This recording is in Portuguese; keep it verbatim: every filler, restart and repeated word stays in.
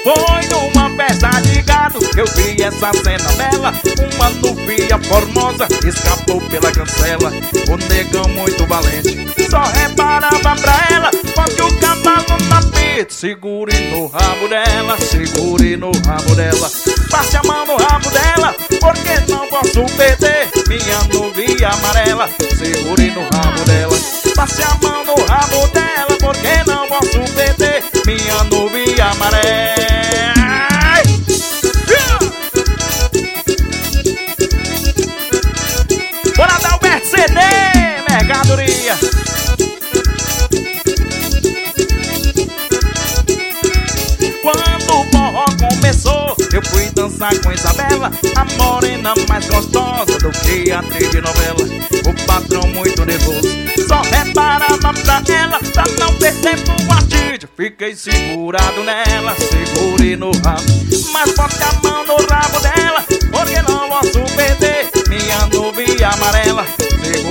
Foi numa festa de gado, eu vi essa cena bela. Uma novinha formosa escapou pela cancela. O negão muito valente só reparava pra ela. Bote o cavalo na pista, segure no rabo dela, segure no rabo dela. Passe a mão no rabo dela, porque não posso perder minha novinha amarela. Segure no rabo dela, passe a mão no rabo dela, porque não posso perder minha novinha amarela. Bora dar o C D, mercadoria. Quando o forró começou, eu fui dançar com Isabela, a morena mais gostosa do que a telenovela. O patrão muito nervoso só reparava pra ela, pra não perder pro artista. Fiquei segurado nela, segurei no rabo, mas bote a mão no rabo dela, porque não posso perder minha novinha amarela. Segure